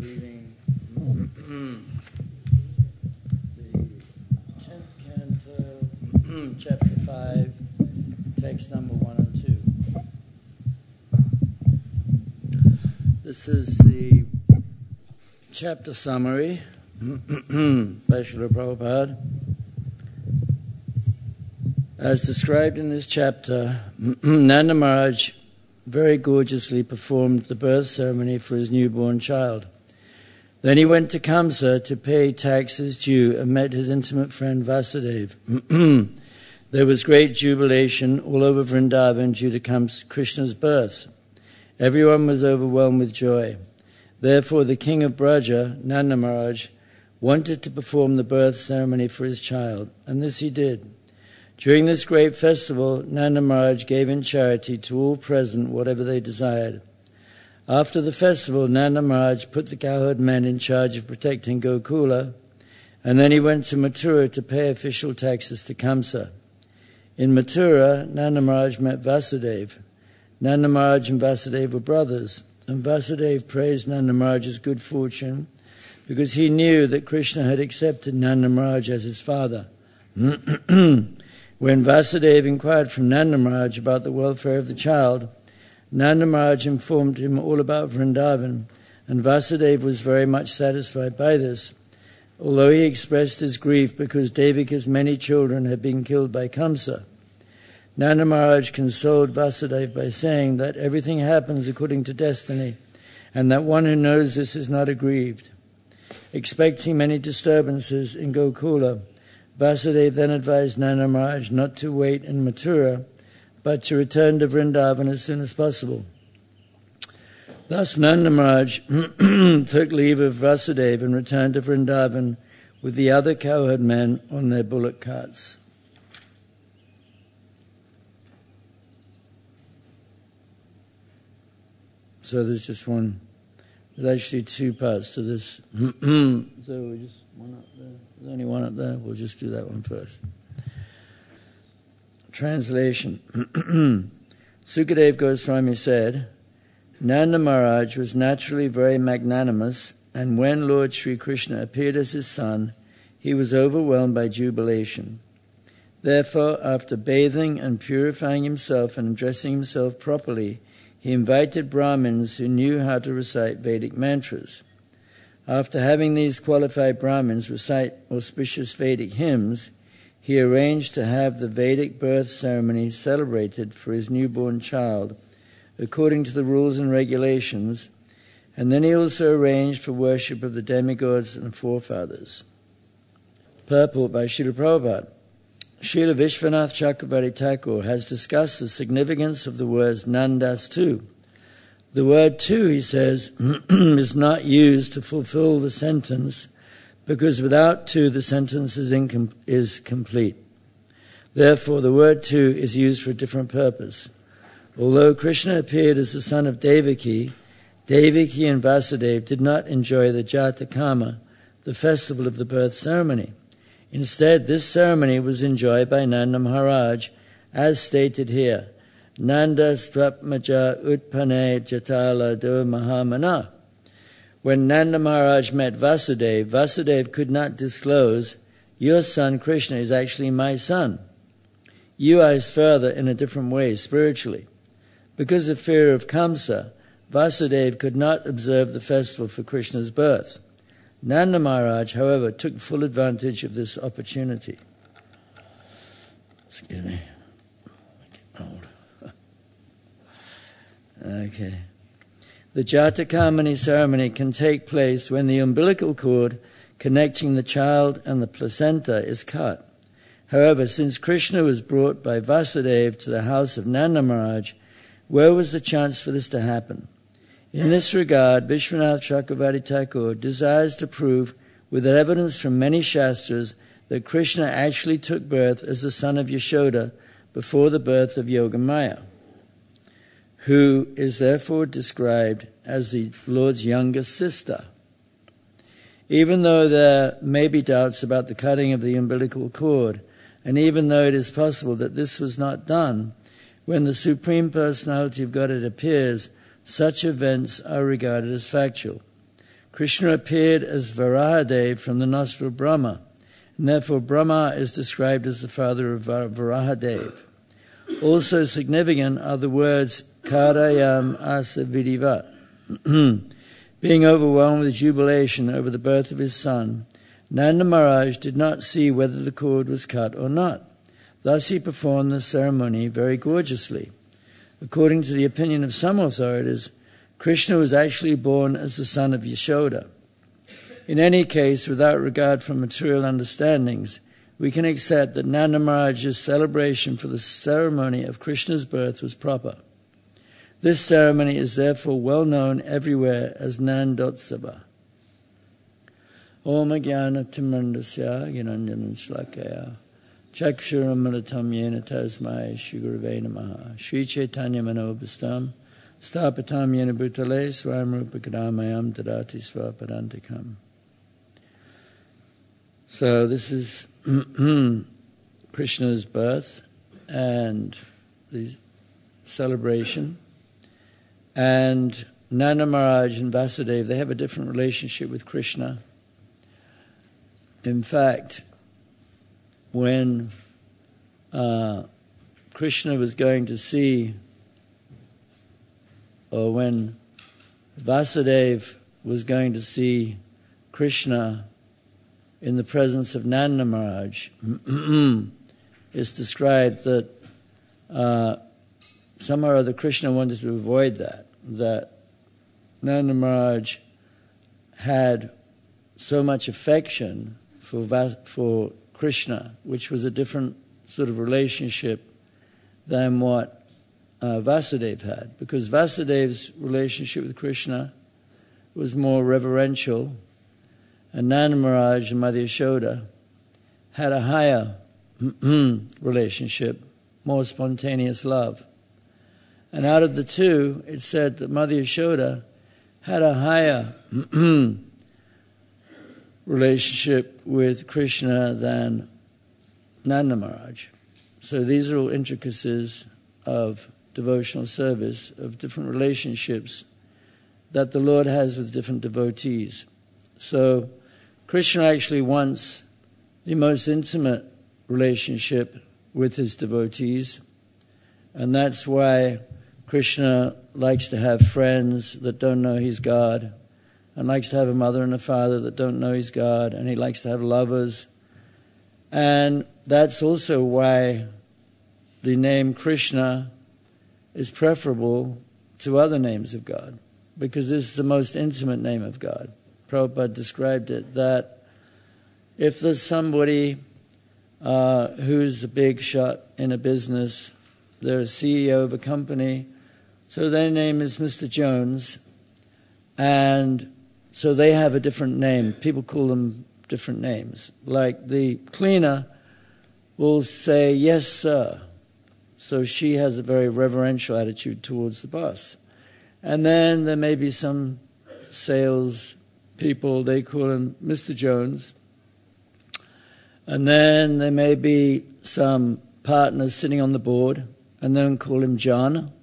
reading the 10th canto, chapter 5, text number 1 and 2. This is the chapter summary by Srila Prabhupada. As described in this chapter, Nanda Maharaj very gorgeously performed the birth ceremony for his newborn child. Then he went to Kamsa to pay taxes due and met his intimate friend Vasudeva. There was great jubilation all over Vrindavan due to Krishna's birth. Everyone was overwhelmed with joy. Therefore the king of Braja, Nanda Maharaj, wanted to perform the birth ceremony for his child, and this he did. During this great festival, Nanda Maharaj gave in charity to all present whatever they desired. After the festival, Nanda Maharaj put the cowherd men in charge of protecting Gokula, and then he went to Mathura to pay official taxes to Kamsa. In Mathura, Nanda Maharaj met Vasudeva. Nanda Maharaj and Vasudeva were brothers, and Vasudeva praised Nanda Maharaj's good fortune because he knew that Krishna had accepted Nanda Maharaj as his father. When Vasudeva inquired from Nanda Maharaj about the welfare of the child, Nanda Maharaj informed him all about Vrindavan, and Vasudeva was very much satisfied by this, although he expressed his grief because Devaka's many children had been killed by Kamsa. Nanda Maharaj consoled Vasudeva by saying that everything happens according to destiny, and that one who knows this is not aggrieved. Expecting many disturbances in Gokula, Vasudeva then advised Nanda Maharaj not to wait in Mathura, but to return to Vrindavan as soon as possible. Thus Nanda Maharaj took leave of Vasudeva and returned to Vrindavan with the other cowherd men on their bullock carts. So there's actually two parts to this. So we just one up there. There's only one up there. We'll just do that one first. Translation. Sukadeva Goswami said, Nanda Maharaj was naturally very magnanimous, and when Lord Sri Krishna appeared as his son, he was overwhelmed by jubilation. Therefore, after bathing and purifying himself and dressing himself properly, he invited Brahmins who knew how to recite Vedic mantras. After having these qualified Brahmins recite auspicious Vedic hymns, he arranged to have the Vedic birth ceremony celebrated for his newborn child, according to the rules and regulations, and then he also arranged for worship of the demigods and forefathers. Purport by Srila Prabhupada. Srila Vishwanath Chakravarti Thakur has discussed the significance of the words Nandas tu. The word tu, he says, is not used to fulfill the sentence because without tu the sentence is complete. Therefore, the word tu is used for a different purpose. Although Krishna appeared as the son of Devaki, Devaki and Vasudeva did not enjoy the Jatakama, the festival of the birth ceremony. Instead, this ceremony was enjoyed by Nanda Maharaj, as stated here. Nanda Strapmaja Utpane Jatala Do Mahamana. When Nanda Maharaj met Vasudeva, Vasudeva could not disclose, your son Krishna is actually my son. You are his father in a different way, spiritually. Because of fear of Kamsa, Vasudeva could not observe the festival for Krishna's birth. Nanda Maharaj, however, took full advantage of this opportunity. Excuse me. I get old. Okay. The Jatakamani ceremony can take place when the umbilical cord connecting the child and the placenta is cut. However, since Krishna was brought by Vasudeva to the house of Nanda Maharaj, where was the chance for this to happen? In this regard, Vishwanath Chakravarti Thakur desires to prove with evidence from many Shastras that Krishna actually took birth as the son of Yashoda before the birth of Yogamaya, who is therefore described as the Lord's younger sister. Even though there may be doubts about the cutting of the umbilical cord, and even though it is possible that this was not done, when the Supreme Personality of Godhead appears, such events are regarded as factual. Krishna appeared as Varahadev from the nostril of Brahma, and therefore Brahma is described as the father of Varahadev. Also significant are the words Karayam Asa Vidivat, being overwhelmed with jubilation over the birth of his son. Nanda Maharaj did not see whether the cord was cut or not. Thus he performed the ceremony very gorgeously. According to the opinion of some authorities, Krishna was actually born as the son of Yashoda. In any case, without regard for material understandings, we can accept that Nanda Maharaj's celebration for the ceremony of Krishna's birth was proper. This ceremony is therefore well known everywhere as Nandotsava. Om Jnana Timandasya Gyananjanan Shlakaya Chakshuramalatam Yena Tasmai Shri Gurave Namaha Shri Chaitanya Manobhastam Stapatam Yena Bhutale Swayamrupa Kadamayam Tadati Svapadantikam. So this is Krishna's birth and the celebration. And Nanda Maharaj and Vasudeva, they have a different relationship with Krishna. In fact, when Krishna was going to see, or when Vasudeva was going to see Krishna in the presence of Nanda Maharaj, it's described that somehow or other Krishna wanted to avoid that Nanda Maharaj had so much affection for Krishna, which was a different sort of relationship than what Vasudeva had, because Vasudeva's relationship with Krishna was more reverential, and Nanda Maharaj and Mother Yashoda had a higher relationship, more spontaneous love. And out of the two, it said that Mother Yashoda had a higher relationship with Krishna than Nanda Maharaj. So these are all intricacies of devotional service, of different relationships that the Lord has with different devotees. So Krishna actually wants the most intimate relationship with his devotees, and that's why Krishna likes to have friends that don't know he's God, and likes to have a mother and a father that don't know he's God, and he likes to have lovers. And that's also why the name Krishna is preferable to other names of God, because this is the most intimate name of God. Prabhupada described it that if there's somebody who's a big shot in a business, they're a CEO of a company, so their name is Mr. Jones, and so they have a different name. People call them different names. Like the cleaner will say, "Yes, sir." So she has a very reverential attitude towards the boss. And then there may be some sales people, they call him Mr. Jones. And then there may be some partners sitting on the board, and then call him John.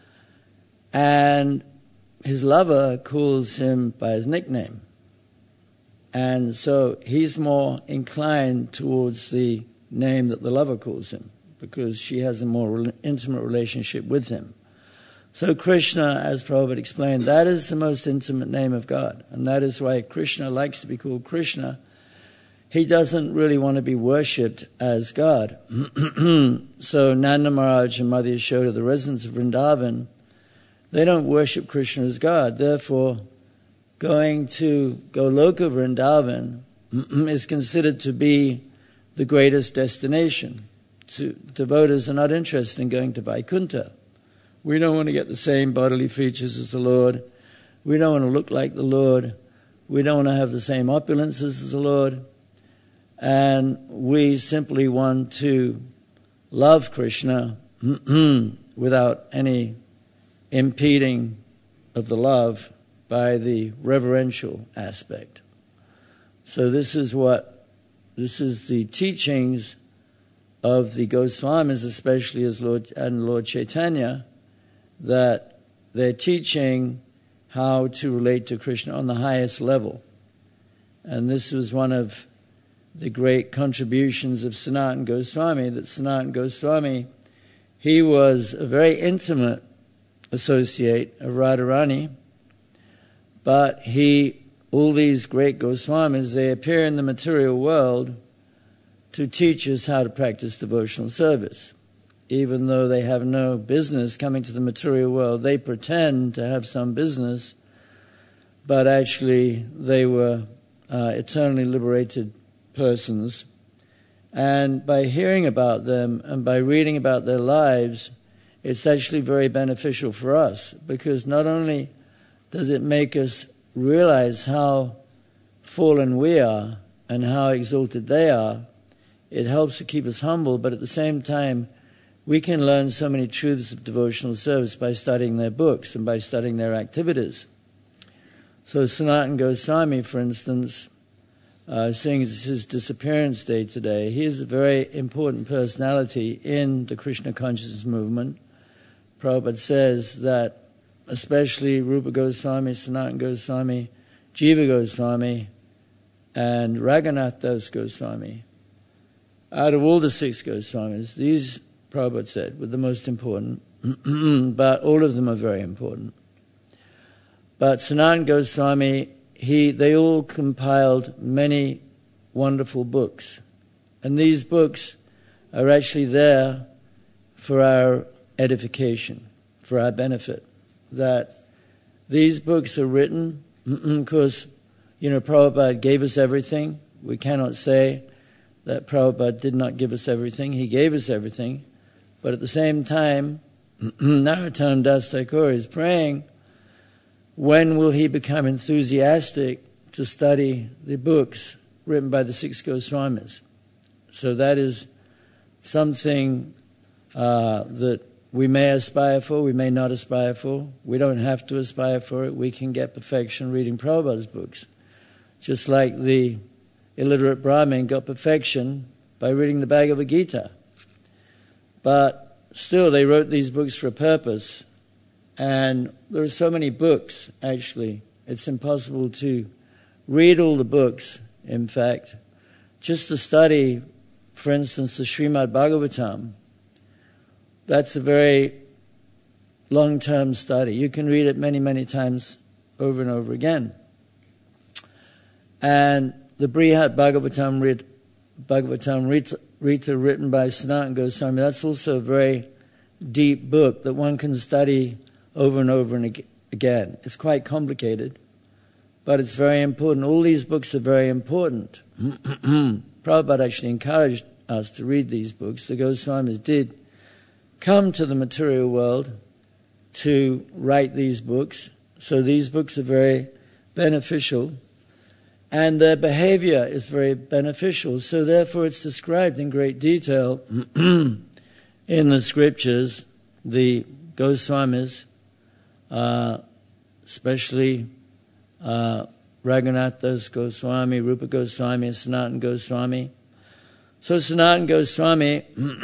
And his lover calls him by his nickname. And so he's more inclined towards the name that the lover calls him, because she has a more intimate relationship with him. So Krishna, as Prabhupada explained, that is the most intimate name of God. And that is why Krishna likes to be called Krishna. He doesn't really want to be worshipped as God. So Nanda Maharaj and Mother Yashoda, the residents of Vrindavan, they don't worship Krishna as God. Therefore, going to Goloka Vrindavan is considered to be the greatest destination. Devotees are not interested in going to Vaikuntha. We don't want to get the same bodily features as the Lord. We don't want to look like the Lord. We don't want to have the same opulences as the Lord. And we simply want to love Krishna without any impeding of the love by the reverential aspect. So this is the teachings of the Goswamis, especially as Lord Chaitanya, that their teaching how to relate to Krishna on the highest level. And this was one of the great contributions of Sanatana Goswami, that Sanatana Goswami, he was a very intimate associate of Radharani, but all these great Goswamis, they appear in the material world to teach us how to practice devotional service. Even though they have no business coming to the material world, they pretend to have some business, but actually they were eternally liberated persons. And by hearing about them and by reading about their lives, it's actually very beneficial for us, because not only does it make us realize how fallen we are and how exalted they are, it helps to keep us humble, but at the same time, we can learn so many truths of devotional service by studying their books and by studying their activities. So Sanatana Goswami, for instance, seeing it's his disappearance day today, he is a very important personality in the Krishna consciousness movement. Prabhupada says that especially Rupa Goswami, Sanatana Goswami, Jiva Goswami, and Raghunath Das Goswami, out of all the 6 Goswamis, these, Prabhupada said, were the most important, but all of them are very important. But Sanatana Goswami, they all compiled many wonderful books. And these books are actually there for our edification, for our benefit. That these books are written because, Prabhupada gave us everything. We cannot say that Prabhupada did not give us everything. He gave us everything. But at the same time, Narottam Das Thakur is praying, when will he become enthusiastic to study the books written by the 6 Goswamis? So that is something that we may aspire for, we may not aspire for. We don't have to aspire for it. We can get perfection reading Prabhupada's books. Just like the illiterate Brahmin got perfection by reading the Bhagavad Gita. But still, they wrote these books for a purpose. And there are so many books, actually. It's impossible to read all the books, in fact. Just to study, for instance, the Srimad Bhagavatam, that's a very long-term study. You can read it many, many times over and over again. And the Brihat Bhagavatam Rita, written by Sanatana Goswami, that's also a very deep book that one can study over and over and again. It's quite complicated, but it's very important. All these books are very important. Prabhupada actually encouraged us to read these books. The Goswamis did come to the material world to write these books. So these books are very beneficial, and their behavior is very beneficial. So therefore it's described in great detail in the scriptures. The Goswamis, especially Raghunath Das Goswami, Rupa Goswami, and Sanatana Goswami. So Sanatana Goswami,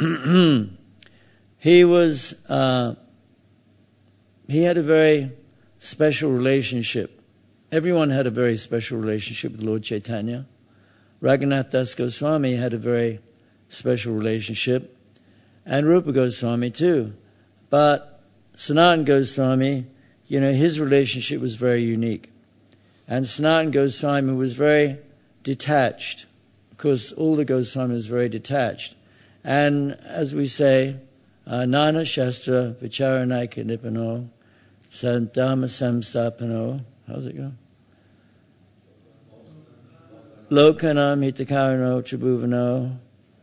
he had a very special relationship. Everyone had a very special relationship with Lord Chaitanya. Raghunath Das Goswami had a very special relationship, and Rupa Goswami too. But Sanatana Goswami, his relationship was very unique. And Sanatana Goswami was very detached, because all the Goswamis was very detached. And as we say, Nana Shastra Vicharanaika Nipano Santama Samstapano. How's it go? Lokanam Hitakarano Tribhuvano.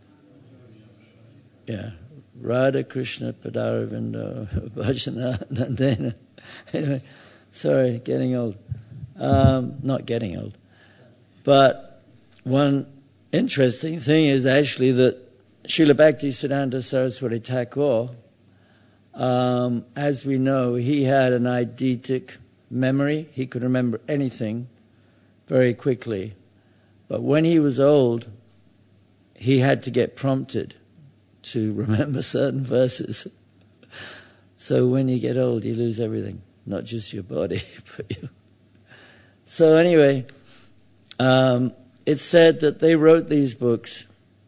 Yeah. Radha Krishna Padaravindo Bhajana Nandena. Anyway, sorry, getting old. Not getting old. But one interesting thing is actually that Srila Bhaktisiddhanta Saraswati Thakur, as we know, he had an eidetic memory. He could remember anything very quickly. But when he was old, he had to get prompted to remember certain verses. So when you get old, you lose everything. not just your body. So anyway, it's said that they wrote these books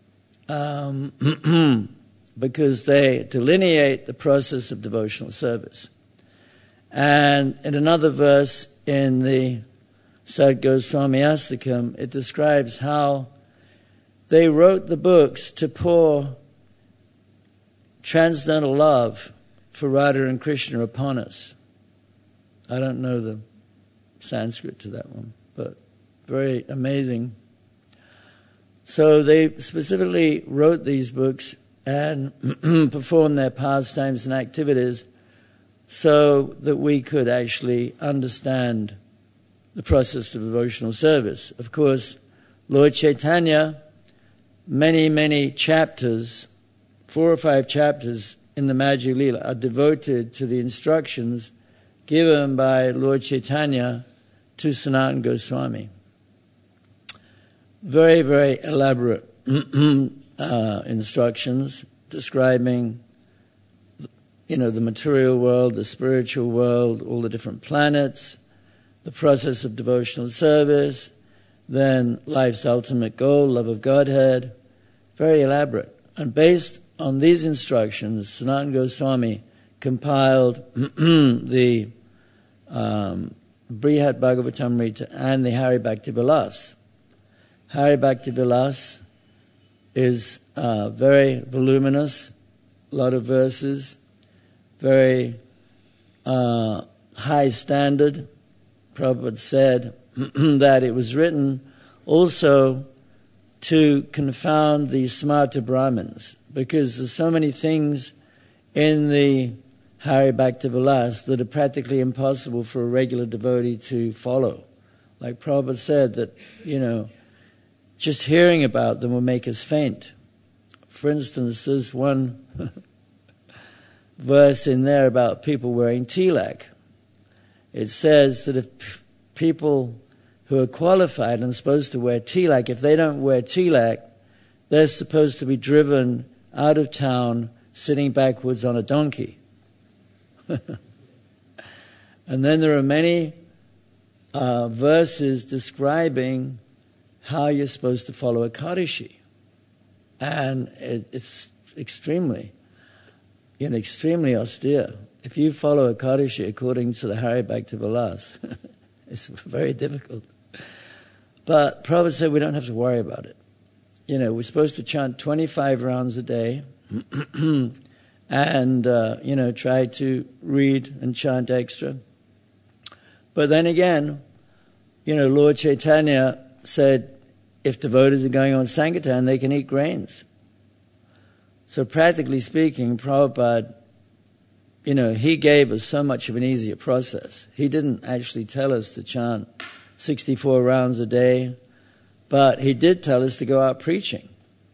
because they delineate the process of devotional service. And in another verse in the Sad Goswami Astakam, it describes how they wrote the books to pour transcendental love for Radha and Krishna upon us. I don't know the Sanskrit to that one, but very amazing. So they specifically wrote these books and performed their pastimes and activities so that we could actually understand the process of devotional service. Of course, Lord Chaitanya, many chapters, 4 or 5 chapters in the Madhya Lila are devoted to the instructions given by Lord Chaitanya to Sanatana Goswami. Very, very elaborate instructions describing, the material world, the spiritual world, all the different planets, the process of devotional service, then life's ultimate goal, love of Godhead. Very elaborate. And based on these instructions, Sanatana Goswami compiled the Brihad Bhagavatamrita and the Hari Bhakti Vilas. Hari Bhakti Vilas is very voluminous, a lot of verses, very high standard. Prabhupada said that it was written also to confound the Smarta Brahmins, because there's so many things in the Hari Bhakti Vilas that are practically impossible for a regular devotee to follow. Like Prabhupada said that, just hearing about them will make us faint. For instance, there's one verse in there about people wearing tilak. It says that if people who are qualified and supposed to wear tilak, if they don't wear tilak, they're supposed to be driven out of town sitting backwards on a donkey. And then there are many verses describing how you're supposed to follow Ekadashi. And it's extremely austere. If you follow Ekadashi according to the Hari Bhakti Vilas, it's very difficult. But Prabhupada said we don't have to worry about it. We're supposed to chant 25 rounds a day and, try to read and chant extra. But then again, Lord Chaitanya said if devotees are going on Sankirtan, they can eat grains. So practically speaking, Prabhupada, he gave us so much of an easier process. He didn't actually tell us to chant 64 rounds a day, but he did tell us to go out preaching.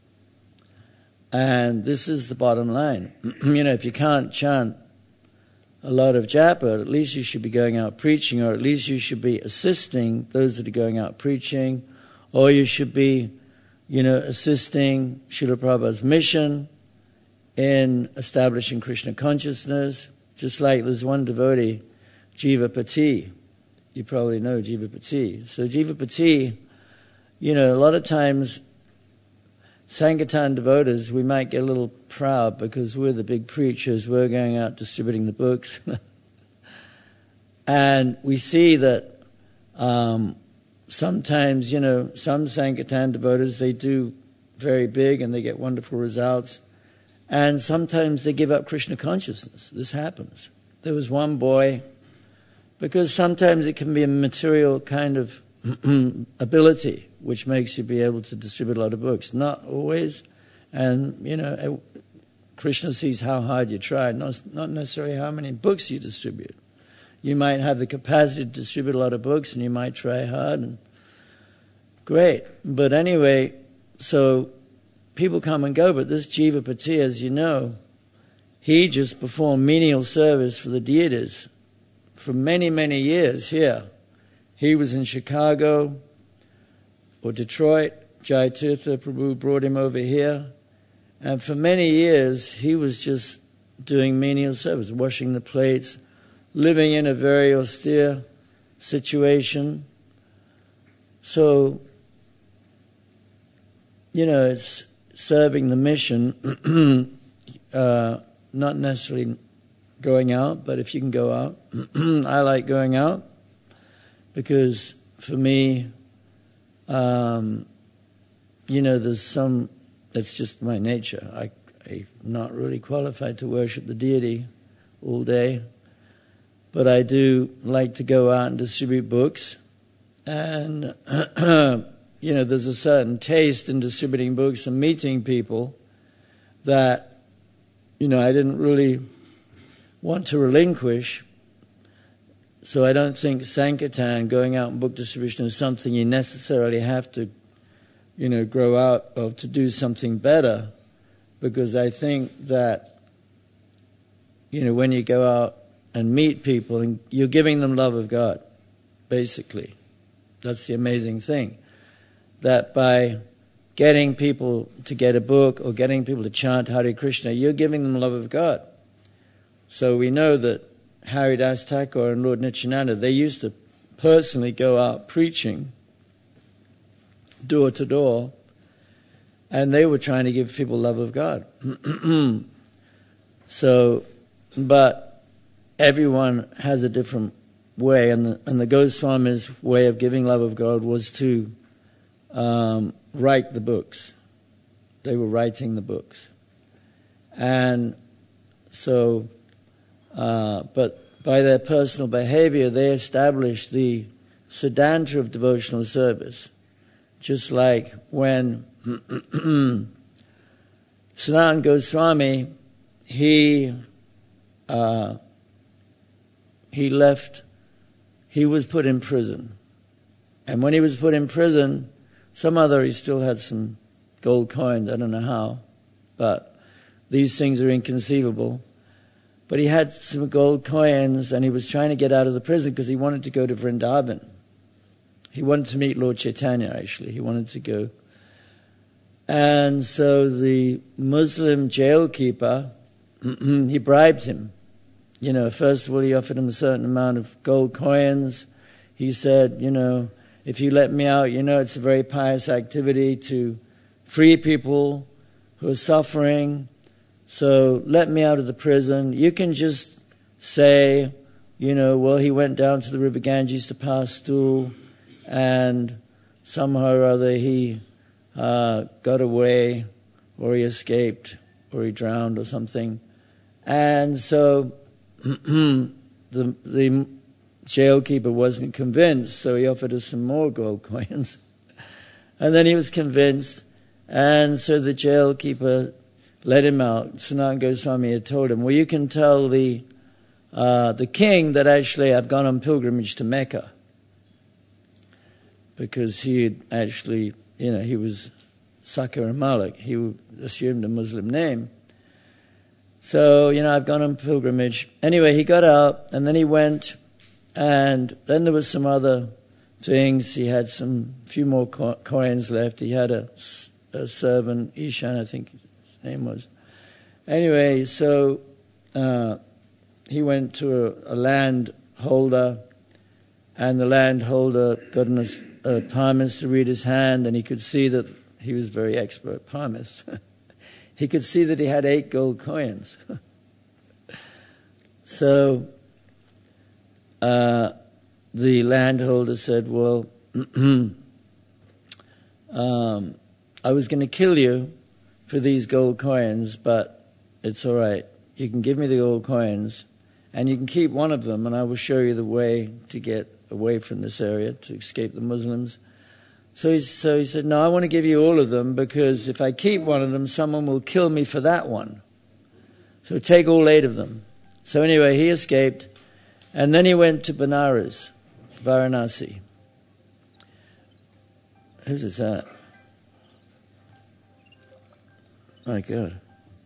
And this is the bottom line. If you can't chant a lot of japa, at least you should be going out preaching, or at least you should be assisting those that are going out preaching, or you should be, assisting Srila Prabhupada's mission in establishing Krishna consciousness. Just like there's one devotee, Jivapati. You probably know Jivapati. So Jivapati, a lot of times Sankirtan devotees, we might get a little proud because we're the big preachers, we're going out distributing the books. And we see that sometimes, some Sankirtan devotees, they do very big and they get wonderful results. And sometimes they give up Krishna consciousness. This happens. There was one boy, because sometimes it can be a material kind of ability which makes you be able to distribute a lot of books. Not always. And, Krishna sees how hard you try, not necessarily how many books you distribute. You might have the capacity to distribute a lot of books and you might try hard. And great. But anyway, so people come and go, but this Jivapati, as you know, he just performed menial service for the deities for many, many years here. He was in Chicago or Detroit. Jayatirtha Prabhu brought him over here. And for many years, he was just doing menial service, washing the plates, living in a very austere situation. So, it's serving the mission, not necessarily going out, but if you can go out. I like going out because for me, there's it's just my nature. I'm not really qualified to worship the deity all day, but I do like to go out and distribute books. And, there's a certain taste in distributing books and meeting people that, I didn't really want to relinquish. So I don't think Sankirtan, going out and book distribution, is something you necessarily have to, grow out of to do something better. Because I think that, when you go out and meet people, and you're giving them love of God, basically. That's the amazing thing. That by getting people to get a book or getting people to chant Hare Krishna, you're giving them love of God. So we know that Haridas Thakur and Lord Nityananda, they used to personally go out preaching door to door, and they were trying to give people love of God. So, but everyone has a different way, and the Goswamis' way of giving love of God was to write the books. They were writing the books. And so, but by their personal behavior, they established the Siddhanta of devotional service. Just like when Sanatana Goswami, he was put in prison. And when he was put in prison, he still had some gold coins, I don't know how, but these things are inconceivable. But he had some gold coins, and he was trying to get out of the prison because he wanted to go to Vrindavan. He wanted to meet Lord Chaitanya, actually. He wanted to go. And so the Muslim jail keeper, he bribed him. First of all, he offered him a certain amount of gold coins. He said, if you let me out, it's a very pious activity to free people who are suffering. So let me out of the prison. You can just say, well, he went down to the river Ganges to pass stool, and somehow or other he got away, or he escaped, or he drowned or something. And so the jailkeeper wasn't convinced, so he offered us some more gold coins. And then he was convinced, and so the jailkeeper let him out. Sanatana Goswami had told him, well, you can tell the king that actually I've gone on pilgrimage to Mecca. Because he had actually, he was Sakar Malik. He assumed a Muslim name. So, I've gone on pilgrimage. Anyway, he got out, and then he went, and then there was some other things. He had few more coins left. He had a servant, Ishan, I think his name was. Anyway, so he went to a landholder, and the landholder got a palmist to read his hand, and he could see that he was very expert palmist. He could see that he had 8 gold coins. So the landholder said, well, I was going to kill you for these gold coins, but it's all right. You can give me the gold coins, and you can keep one of them, and I will show you the way to get away from this area, to escape the Muslims. So he said, no, I want to give you all of them, because if I keep one of them, someone will kill me for that one. So take all 8 of them. So anyway, he escaped, and then he went to Benares, Varanasi. Whose is that? My God.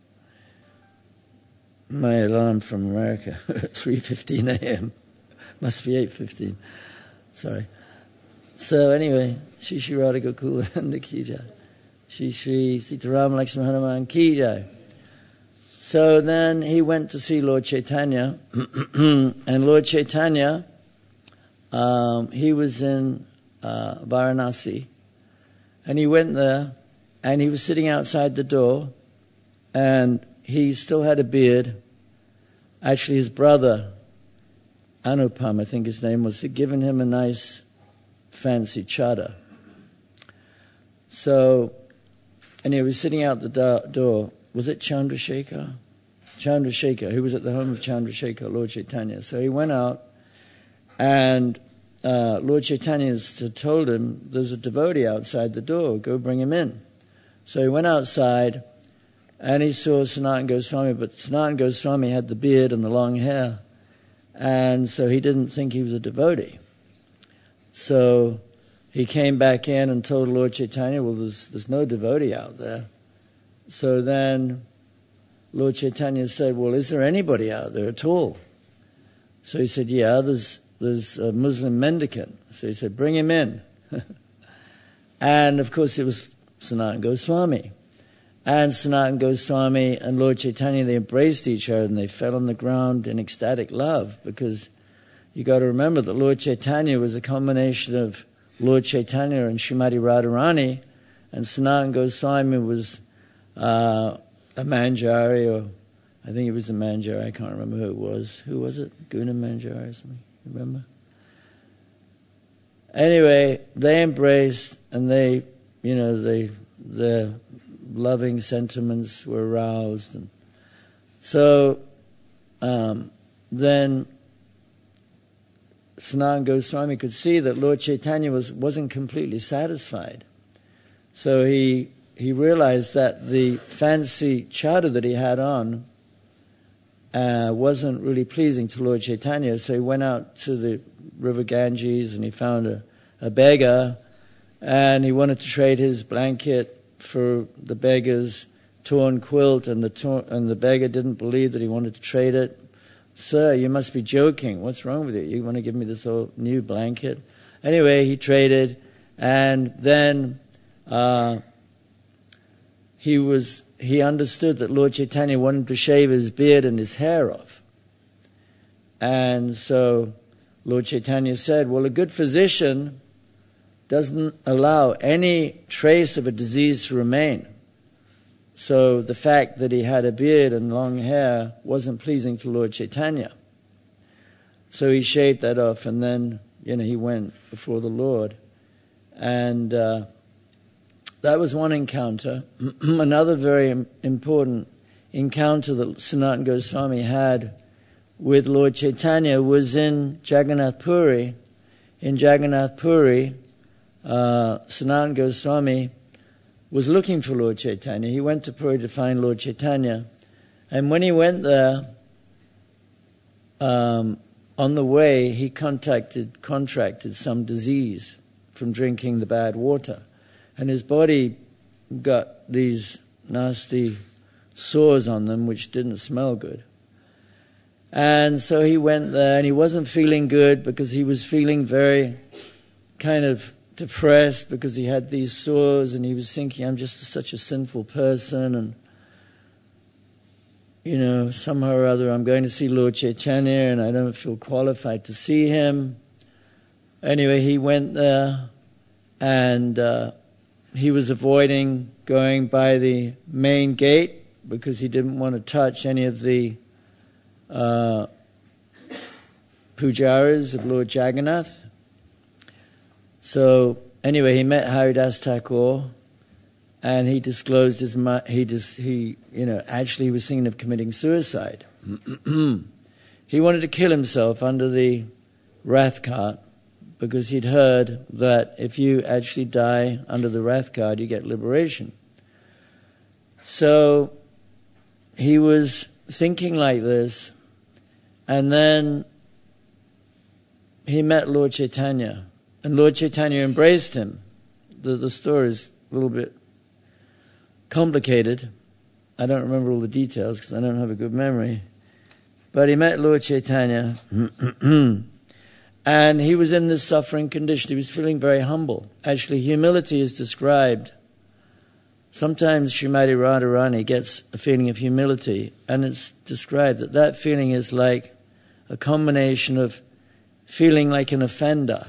My alarm from America, 3:15 a.m. Must be 8:15. Sorry. So anyway, Shri Shri Radha Gokula Nanda Ki Jai. Shri Shri Sitaram Lakshmana Hanuman Ki Jai. So then he went to see Lord Chaitanya, and Lord Chaitanya, he was in Varanasi, and he went there, and he was sitting outside the door, and he still had a beard. Actually, his brother, Anupam, I think his name was, had given him a nice fancy chadar. So, and he was sitting out the door. Was it Chandrasekhar? Chandrasekhar, who was at the home of Chandrasekhar, Lord Chaitanya. So he went out, and Lord Chaitanya had told him, there's a devotee outside the door, go bring him in. So he went outside, and he saw Sanatana Goswami, but Sanatana Goswami had the beard and the long hair, and so he didn't think he was a devotee. So he came back in and told Lord Chaitanya, well, there's no devotee out there. So then Lord Chaitanya said, well, is there anybody out there at all? So he said, yeah, there's a Muslim mendicant. So he said, bring him in. And of course it was Sanatana Goswami. And Sanatana Goswami and Lord Chaitanya, they embraced each other and they fell on the ground in ecstatic love, because you got to remember that Lord Chaitanya was a combination of Lord Chaitanya and Srimati Radharani, and Sanatana Goswami was a Manjari, or I think it was a Manjari, I can't remember who it was. Who was it? Guna Manjari or something, remember? Anyway, they embraced, and their loving sentiments were aroused. And so then Sanatana Goswami could see that Lord Chaitanya wasn't completely satisfied. So he realized that the fancy chadar that he had on wasn't really pleasing to Lord Chaitanya. So he went out to the river Ganges and he found a beggar, and he wanted to trade his blanket for the beggar's torn quilt, and the beggar didn't believe that he wanted to trade it. Sir, you must be joking. What's wrong with you? You want to give me this old new blanket? Anyway, he traded, and then he understood that Lord Chaitanya wanted to shave his beard and his hair off. And so Lord Chaitanya said, well, a good physician doesn't allow any trace of a disease to remain. So the fact that he had a beard and long hair wasn't pleasing to Lord Chaitanya. So he shaved that off, and then, he went before the Lord. And that was one encounter. Another very important encounter that Sanatana Goswami had with Lord Chaitanya was in Jagannath Puri. In Jagannath Puri, Sanatana Goswami was looking for Lord Chaitanya. He went to Puri to find Lord Chaitanya. And when he went there, on the way, he contracted some disease from drinking the bad water. And his body got these nasty sores on them which didn't smell good. And so he went there, and he wasn't feeling good because he was feeling very kind of depressed because he had these sores, and he was thinking, I'm just such a sinful person, and somehow or other I'm going to see Lord Chaitanya and I don't feel qualified to see him. Anyway, he went there, and he was avoiding going by the main gate because he didn't want to touch any of the pujaris of Lord Jagannath. So anyway, he met Haridas Thakur, and he disclosed he was thinking of committing suicide. He wanted to kill himself under the wrath cart because he'd heard that if you actually die under the wrath cart, you get liberation. So he was thinking like this, and then he met Lord Chaitanya. And Lord Chaitanya embraced him. The story is a little bit complicated. I don't remember all the details because I don't have a good memory. But he met Lord Chaitanya, and he was in this suffering condition. He was feeling very humble. Actually, humility is described sometimes Srimati Radharani gets a feeling of humility, and it's described that feeling is like a combination of feeling like an offender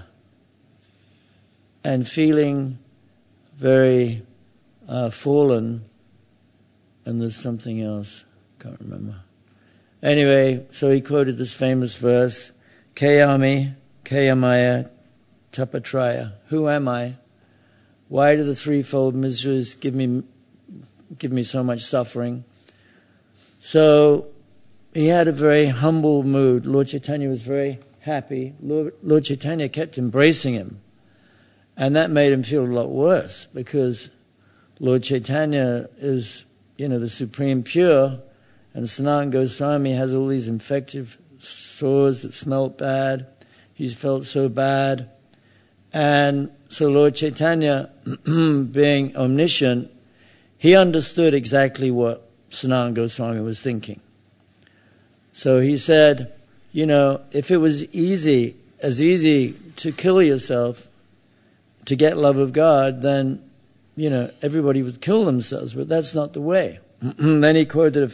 and feeling very fallen, and there's something else, can't remember. Anyway, so he quoted this famous verse, Kayami, Kayamaya, Tapatraya. Who am I? Why do the threefold miseries give me so much suffering? So he had a very humble mood. Lord Chaitanya was very happy. Lord Chaitanya kept embracing him. And that made him feel a lot worse, because Lord Chaitanya is, the supreme pure, and Sanatana Goswami has all these infective sores that smelt bad. He's felt so bad. And so Lord Chaitanya, being omniscient, he understood exactly what Sanatana Goswami was thinking. So he said, if it was as easy to kill yourself to get love of God, then, everybody would kill themselves, but that's not the way. Then he quoted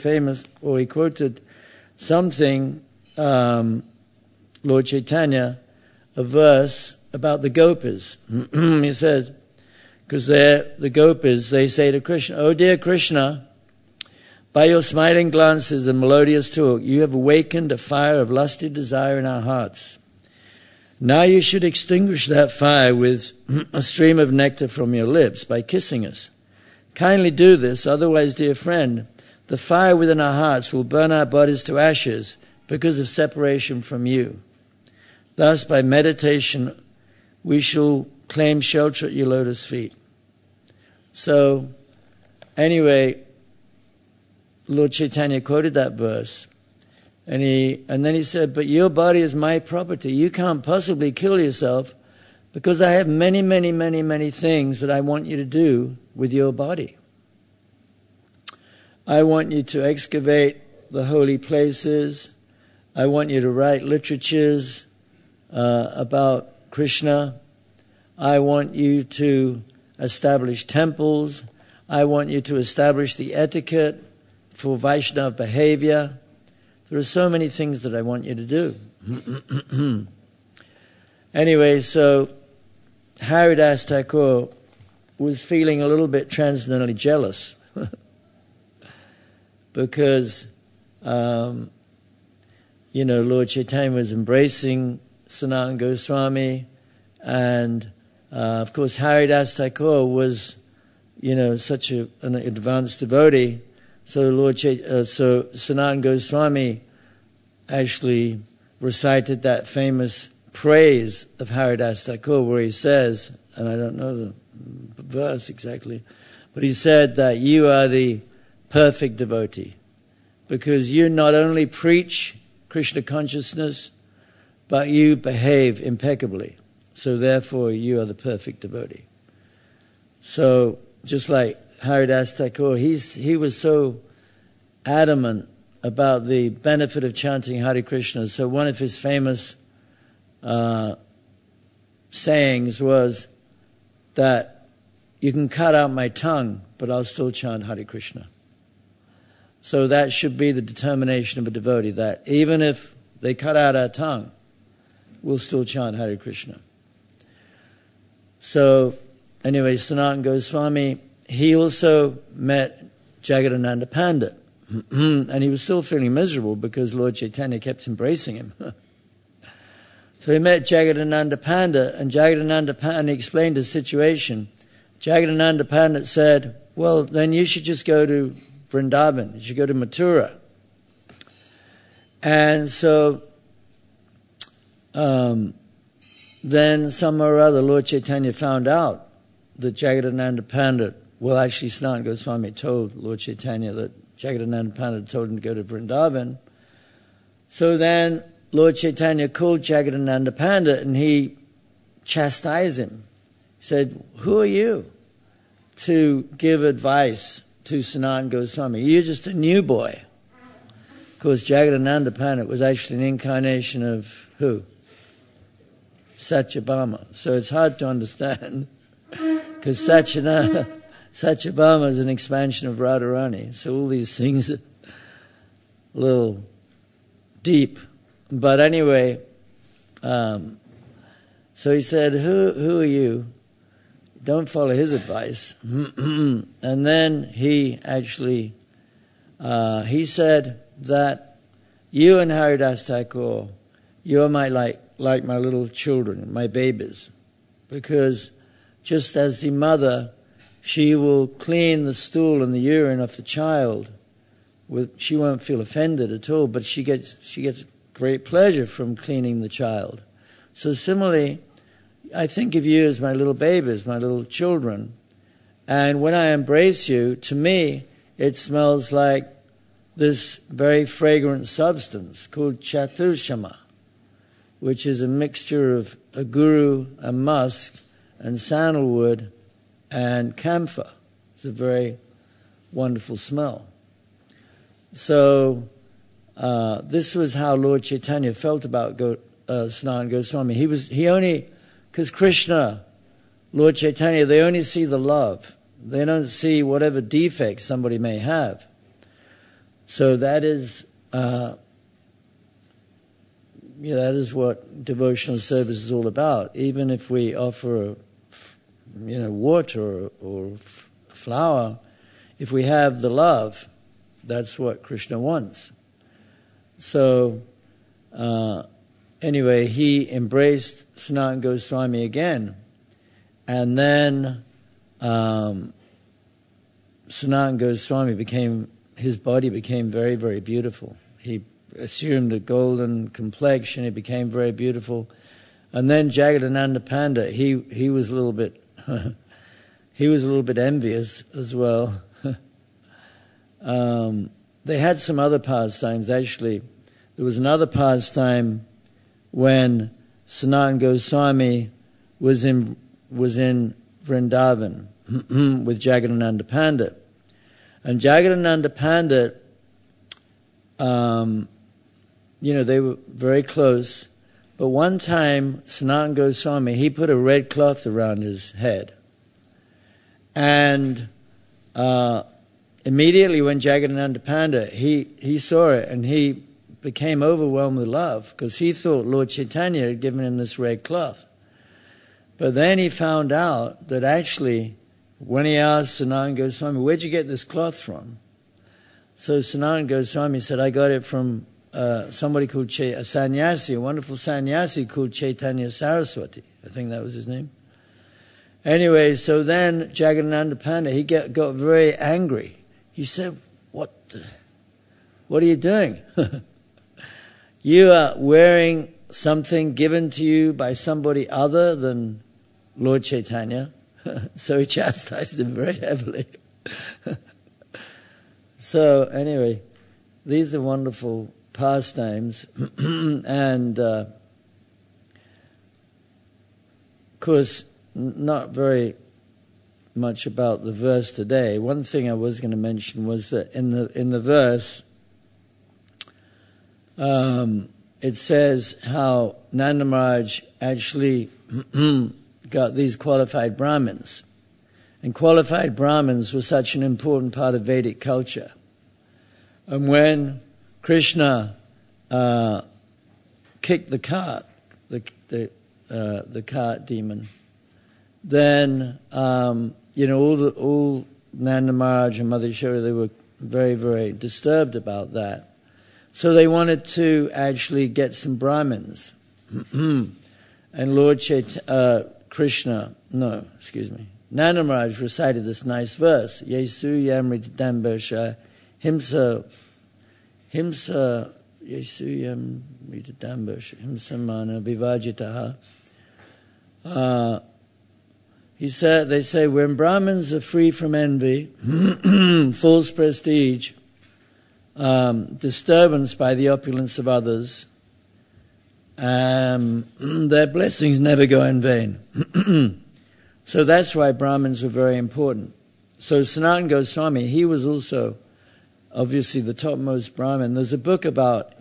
something, Lord Chaitanya, a verse about the gopis. He says, because the gopis, they say to Krishna, "Oh dear Krishna, by your smiling glances and melodious talk, you have awakened a fire of lusty desire in our hearts. Now you should extinguish that fire with a stream of nectar from your lips by kissing us. Kindly do this, otherwise, dear friend, the fire within our hearts will burn our bodies to ashes because of separation from you. Thus, by meditation, we shall claim shelter at your lotus feet." So, anyway, Lord Chaitanya quoted that verse, and then he said, "But your body is my property. You can't possibly kill yourself, because I have many, many, many, many things that I want you to do with your body. I want you to excavate the holy places. I want you to write literatures about Krishna. I want you to establish temples. I want you to establish the etiquette for Vaishnava behavior. There are so many things that I want you to do." Anyway, so Haridas Thakur was feeling a little bit transcendently jealous because, Lord Chaitanya was embracing Sanatana Goswami, and of course Haridas Thakur was, such an advanced devotee. So so Sanatana Goswami actually recited that famous praise of Haridas Thakur, where he says, and I don't know the verse exactly, but he said that you are the perfect devotee, because you not only preach Krishna consciousness, but you behave impeccably. So therefore you are the perfect devotee. So just like Haridas Thakur, he was so adamant about the benefit of chanting Hare Krishna. So one of his famous sayings was that you can cut out my tongue, but I'll still chant Hare Krishna. So that should be the determination of a devotee, that even if they cut out our tongue, we'll still chant Hare Krishna. So anyway, Sanatana Goswami, he also met Jagadananda Pandit, and he was still feeling miserable because Lord Chaitanya kept embracing him. So he met Jagadananda Pandit, and Jagadananda Pandit explained his situation. Jagadananda Pandit said, "Well, then you should just go to Vrindavan, you should go to Mathura." And so then somehow or other Lord Chaitanya found out that Jagadananda Pandit, well, actually Sanatana Goswami told Lord Chaitanya that Jagadananda Pandit told him to go to Vrindavan. So then Lord Chaitanya called Jagadananda Pandit and he chastised him. He said, "Who are you to give advice to Sanatana Goswami? You're just a new boy." Of course, Jagadananda Pandit was actually an incarnation of who? Satyabhama. So it's hard to understand because Satyabhama is an expansion of Radharani. So all these things are a little deep. But anyway, so he said, who are you? Don't follow his advice. And then he actually, he said that you and Haridas Thakur, you are like my little children, my babies. Because just as the mother, she will clean the stool and the urine of the child, she won't feel offended at all, but she gets great pleasure from cleaning the child. So similarly, I think of you as my little babies, my little children. And when I embrace you, to me, it smells like this very fragrant substance called Chaturshama, which is a mixture of aguru and musk and sandalwood and camphor. It's a very wonderful smell. So this was how Lord Chaitanya felt about Sanatana Goswami. Because Krishna, Lord Chaitanya, they only see the love. They don't see whatever defects somebody may have. So that is, that is what devotional service is all about. Even if we offer, water or flower, if we have the love, that's what Krishna wants. So, anyway, he embraced Sanatana Goswami again. And then Sanatana Goswami his body became very, very beautiful. He assumed a golden complexion. He became very beautiful. And then Jagadananda Panda, he was a little bit envious as well. They had some other pastimes, actually. There was another pastime when Sanatana Goswami was in Vrindavan with Jagadananda Pandit. And Jagadananda Pandit, they were very close. But one time, Sanatana Goswami, he put a red cloth around his head. And immediately when Jagadananda Pandit, he saw it and he became overwhelmed with love because he thought Lord Chaitanya had given him this red cloth. But then he found out that actually, when he asked Sanatana Goswami, where'd you get this cloth from? So Sanatana Goswami said, I got it from somebody called a sannyasi, a wonderful sannyasi called Chaitanya Saraswati. I think that was his name. Anyway, so then Jagadananda Pandit, he got very angry. He said, what are you doing? You are wearing something given to you by somebody other than Lord Chaitanya. So he chastised him very heavily. So anyway, these are wonderful pastimes. And of course, not very much about the verse today. One thing I was going to mention was that in the verse, it says how Nanda Maharaj actually got these qualified Brahmins. And qualified Brahmins were such an important part of Vedic culture. And when Krishna kicked the cart, the cart demon, then all Nanda Maharaj and Mother Yashoda, they were very, very disturbed about that. So they wanted to actually get some Brahmins. And Lord Nanda Maharaj recited this nice verse. Yesu yamritadambersha himsa Yesu yamritadambersha himsa mana vivajitaha. They say when Brahmins are free from envy, false prestige, disturbance by the opulence of others, their blessings never go in vain. So that's why Brahmins were very important. So Sanatana Goswami, he was also obviously the topmost Brahmin. There's a book about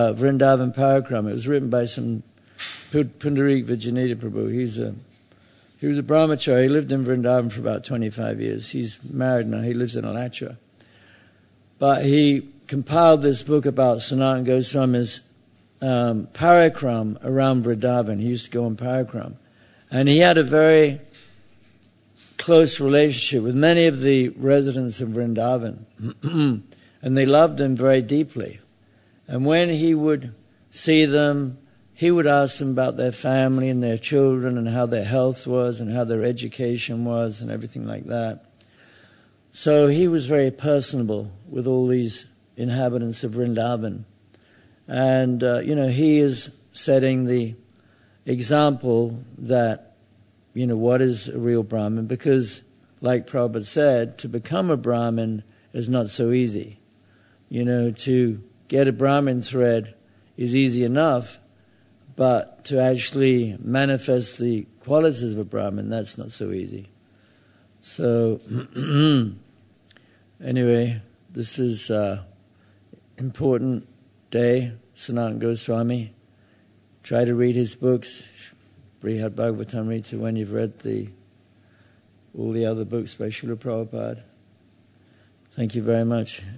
Vrindavan Parikrama. It was written by some Pundarik Vijayanatha Prabhu. He's a He was a brahmachari. He lived in Vrindavan for about 25 years. He's married now. He lives in Alachua. But he compiled this book about Sanatana Goswami's parakram around Vrindavan. He used to go on parakram. And he had a very close relationship with many of the residents of Vrindavan. And they loved him very deeply. And when he would see them, he would ask them about their family and their children and how their health was and how their education was and everything like that. So he was very personable with all these inhabitants of Vrindavan. And, he is setting the example that, what is a real Brahmin? Because, like Prabhupada said, to become a Brahmin is not so easy. To get a Brahmin thread is easy enough, but to actually manifest the qualities of a Brahmin, that's not so easy. So, anyway, this is important day, Sanatana Goswami. Try to read his books, Brihad Bhagavatamrita, when you've read all the other books by Srila Prabhupada. Thank you very much.